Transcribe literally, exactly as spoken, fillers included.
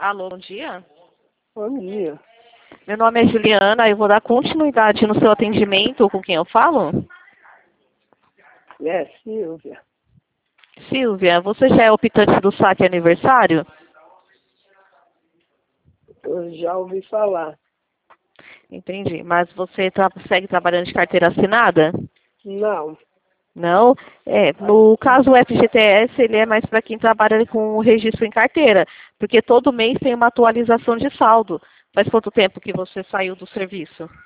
Alô, bom dia. Bom dia. Meu nome é Juliana, eu vou dar continuidade no seu atendimento. Com quem eu falo? É, Silvia. Silvia, você já é optante do saque aniversário? Eu já ouvi falar. Entendi. Mas você tra segue trabalhando de carteira assinada? Não. Não? É, no caso o F G T S, ele é mais para quem trabalha com o registro em carteira, porque todo mês tem uma atualização de saldo. Faz quanto tempo que você saiu do serviço?